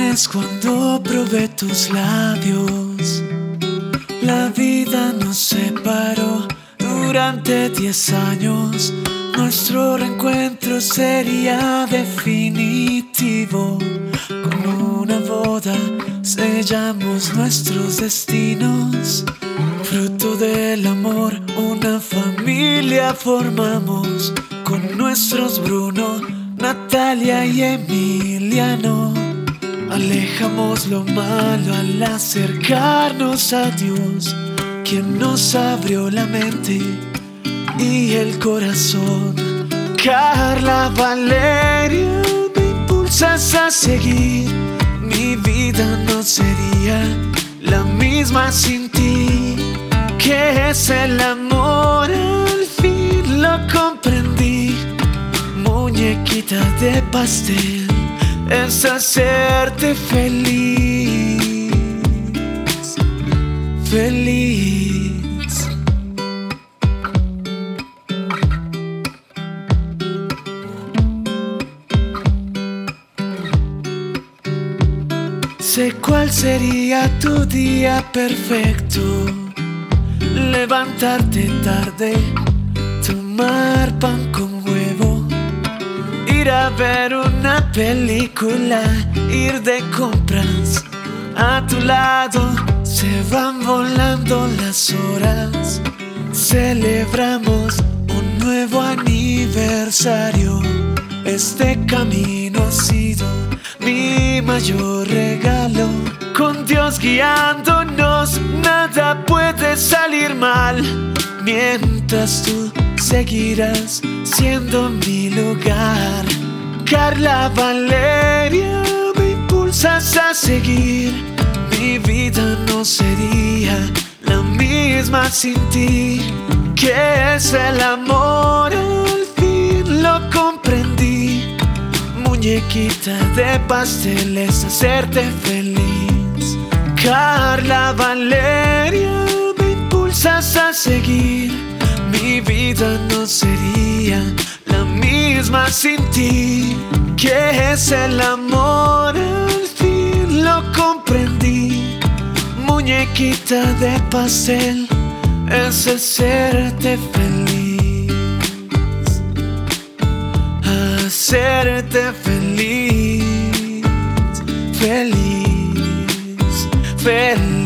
vez cuando probé tus labios, la vida nos separó durante 10 años. Nuestro reencuentro sería definitivo. Con una boda sellamos nuestros destinos. Fruto del amor, una familia formamos. Con nuestros Bruno, Natalia y Emiliano. Alejamos lo malo al acercarnos a Dios, quien nos abrió la mente y el corazón. Carla Valeria, me impulsas a seguir. Mi vida no sería la misma sin ti. ¿Qué es el amor? Al fin lo comprendí. Muñequita de pastel, es hacerte feliz, feliz. Sé cuál sería tu día perfecto: levantarte tarde, tomar pan con huevo, ir a ver una película, ir de compras. A tu lado se van volando las horas. Celebramos un nuevo aniversario. Este camino ha sido mi mayor regalo. Con Dios guiándonos, nada puede salir mal. Mientras tú seguirás siendo mi lugar. Carla Valeria, me impulsas a seguir. Mi vida no sería la misma sin ti. ¿Qué es el amor? Al fin lo comprendí. Muñequita de pastel, es hacerte feliz. Carla Valeria, me impulsas a seguir. Mi vida no sería la misma sin ti. ¿Qué es el amor? Al fin lo comprendí. Muñequita de pastel, es hacerte feliz, hacerte feliz, feliz, feliz.